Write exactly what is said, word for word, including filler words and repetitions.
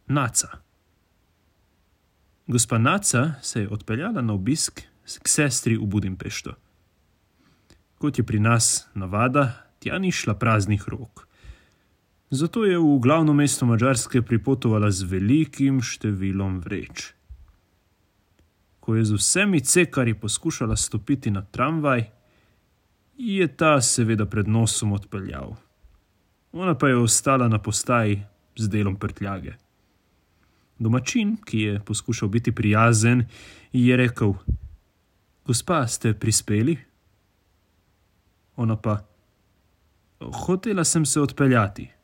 Naca. Gospa Naca se je odpeljala na obisk k sestri v Budimpešto. Kot je pri nas navada, tja ni šla praznih rok. Zato je v glavno mesto Madžarske pripotovala z velikim številom vreč. Ko je z vsemi cekarji poskušala stopiti na tramvaj, je ta seveda pred nosom odpeljal. Ona pa je ostala na postaji z delom prtljage. Domačin, ki je poskušal biti prijazen, je rekel: "Gospa, ste prispeli?" Ona pa: "Hotela sem se odpeljati."